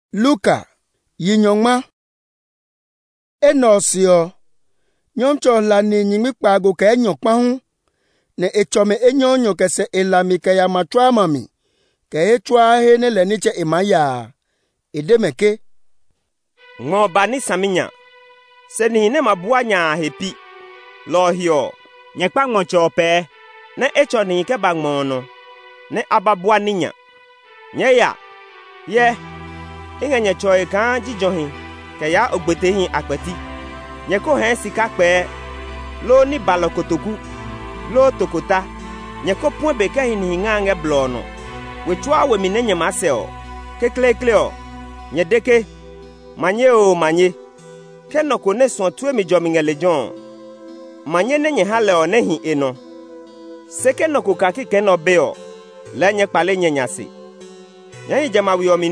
Luka yinyongma enosio nyoncho la ni nyimi kpago ke nyokpa hu ne echome enyonyo kese elami ke ya machwa mami ke echwa he ne leniche emaya edemeke ngo bani saminya se ni ne mabua nya hepi lo hio nyekpa ngocho pe ne echo ni ke bangmono ne ababua ninya nyeya ye ingenye choy kan jijohin ke ya ogbetehin akpati nyeko hen sika pe lo ni balokotoku lo tokota nyeko pon be ke hin ngange blono wechwa we mi nenye maseo keklekle nyedeke manye kenoko ne son tue mi jomingele jon manye nenye hale ne hin eno sekenoko kaki keno beo lenye pale nyenyase nyi jamawi omi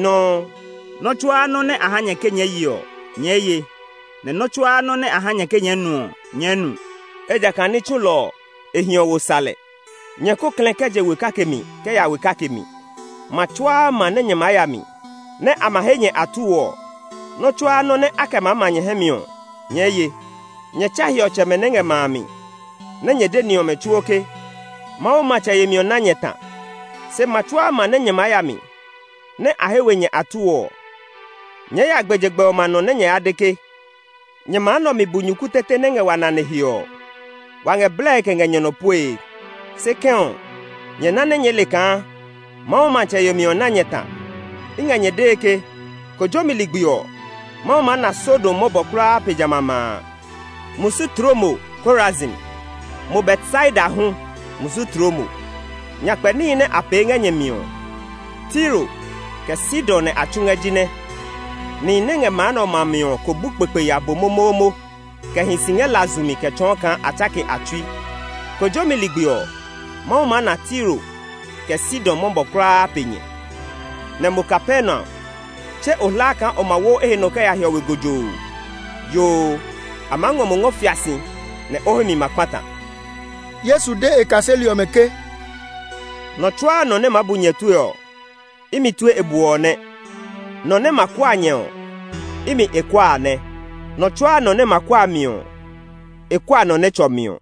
no chua no ne ahanye kenye yio nyeye ne no chua no ne ahanye kenye nyenu eja kani chulo ehio wo sale nyeko klenkeje wekakemi ke ya wekakemi machua manenye mayami ne amahenye atuo no chua no ne akema manye hemio nyeye nyecha hio chemenenge mami nenye denio mechuoke mawo macha yemio nanyeta se machua manenye mayami ne ahewenye atuo nye ya gbejegbe omano nenye adeke nye mano mi bunyuku tete nenge wanane hio wange bleke nge nyono pue sekeo nye nane nye leka mao mancha yomio nanyeta inga nye deke kojomi ligbio mao mana sodo mobokra pejamama musu tromo Korazin mo Bethsaida hu musu tromo nyakpe ni ne apenge nye mio Tiro ke Sidon achunga jine ni nenge mano mamio ko bukpepe ya bomomomo ke hinsinge lazumi ke chonkan atake atui ko jomi ligbio mo mana Tiro ke Sidon mombo kra penye ne mukapena che olaka omawo ehenoka ya hiowe gojo yo amango mongo fiasi ne ohemi makwata Yesu de ekaseli omeke no chwa no ne mabunye tuyo imi tue ebuone no ne makwanye imi ekwane no chwa no ne makwamio ekwa no ne chomio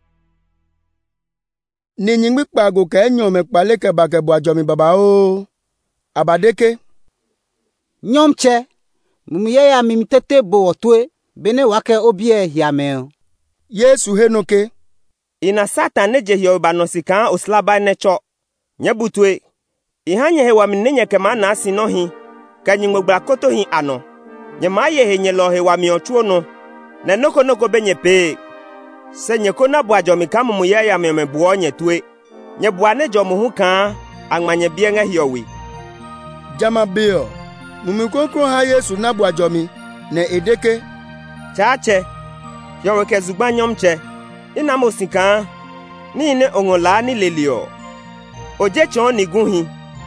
ni nyingbi kpago ke nyome kpale ke ba ke boajomi baba o abadeke nyomche mumiye ya mimitete bo otwe bene wake obie hiameo Yesu henoke ina Satan neje hio banosika oslaba necho nyebutwe ihanye hewa minenye kema na asinohi kanyingobra kotohi ano nyemaye henye lo hewa miochuo no ne noko benye pe se nyeko na bwajomi kamu muye ya mebuonye tue nyebwane jomu hu kan angmanye bienge hiowi jama bio mumikonkro ha Yesu na bwajomi ne edeke chache yowe ke zugba nyomche ina mosika ni ne ongola ni lelio oje chon ni guhi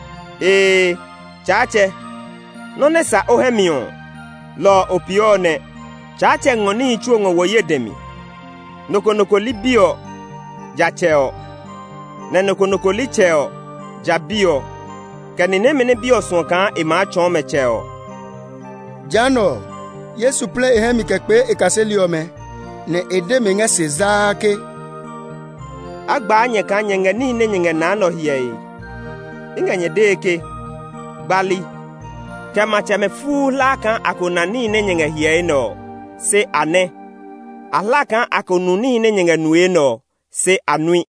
chache no ne sa ohemio lo opione chache ngoni chuongo woyedemi noko libio jacheo ne noko licheo jabio kanine mene bio sonka ema chon mecheo jano Yesu ple ehemi kekpe ekaseliome ne edemi nge sezake agba anye ka nyenge ni ne nyenge na no hiei inganye deke bali kema cheme fu la kan akona ni ne nyenge hiei no se ane ala kan akonu ni ne nyenge nue no se anui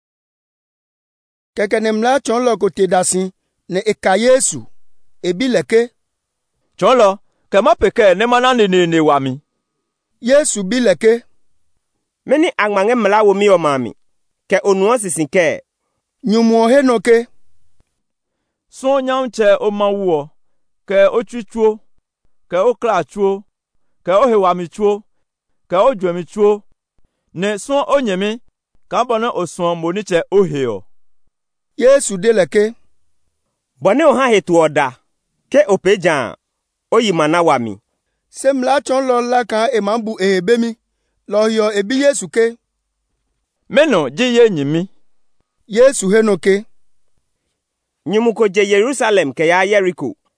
keke nemla chonlo ko tedasi ne eka Yesu ebileke chonlo kema peke ne manane ne wami Yesu bileke meni angmange mla wo mi o mami ke onuo sisinke nyumo henoke so nyamche o mawuo ke ochuchuo ke okrachuo ke ohewamichuo ke odwemichuo ne so onyemi ka bono oson moniche oheo Yesu deleke bone o ha hetu oda ke opejan oyimana wami semla chonlo la kan emambu ehebemi lo yo ebi Yesu ke meno jiye nyimi Yesu henoke nyimuko je Jerusalem ke ya Jericho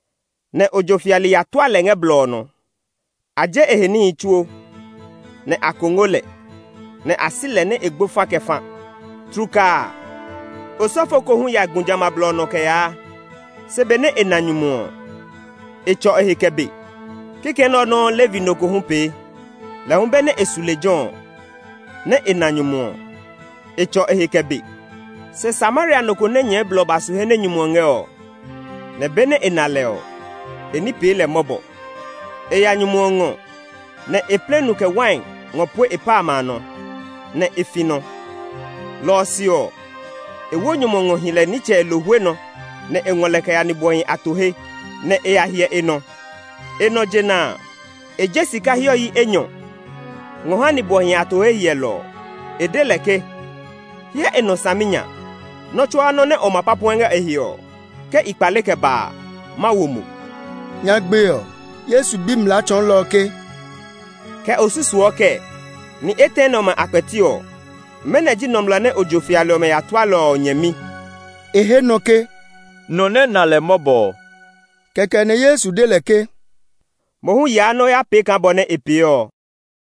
ne ojofiali ya toale nge blono. Aje eheni chuo ne akongole ne asile ne egbofa kefa. Truka osofo ko hu ya gunjama blono ke ya sebene enanyumo. Echo ehikebe. Kike no Levi no ko hu pe. La humbene esulejon ne enanyumo. Echo ehikebe. Se Samaria no ko nenye bloba su hene nyumo ngeo. Ne bene enaleo. Eni pe le mobo. Eya nyumo ngo. Ne eplenu ke wine ngopwe epama no. Ne efino. Lo sio. Ewo nyumo ngo hile niche elohwe no. Ne engoleke ya ni boyin atohe. Ne eya hie eno. Eno jena. E Jessica hiyo yi enyo. Ngohani boyin atohe yelo. Edeleke. Hie eno saminya. No chwa no ne omapapuenge ehio. Ke ikpaleke ba. Mawomu. Nyagbeo. Yesu bim la chon loke. Ke osusu oke. Ni eteno ma akpetio. Meneji nomlane ojofialo me yatwalo nyemi. Ehe noke. None na le mobo. Keke ne Yesu deleke. Mohu ya no ya peka bone epio.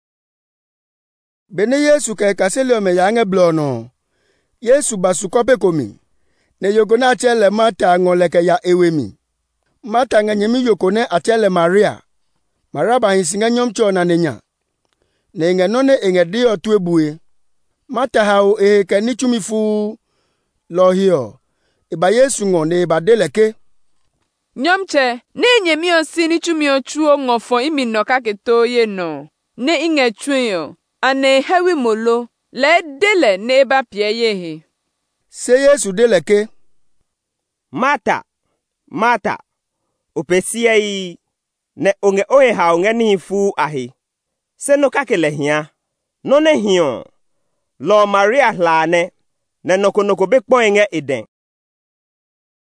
Bene Yesu ke kaselio me yange blono. Yesu basukope komi. Ne yogona achele Mata ngoleke ya ewemi. Mata nganyemi yokone achele Maria. Maraba hinsinga nyomcho na nenya. Ne nge none enge dio tuebue. Mata hao ke nichumifu lo hiyo. Iba Yesu ngo ne iba deleke. Nyomche, ne nyemi osi nichumi ochuo ngofo imi noka ketoye no. Ne inge chuyo. Ane hewi molo. Le dele ne eba pieyehe. Se Yesu deleke. Mata. Mata. Opesia yi. Ne onge oe hao nge ni fu ahi. Se no kakele hia. No ne hion. Lo Maria hlane. Ne noko bekpo enge iden.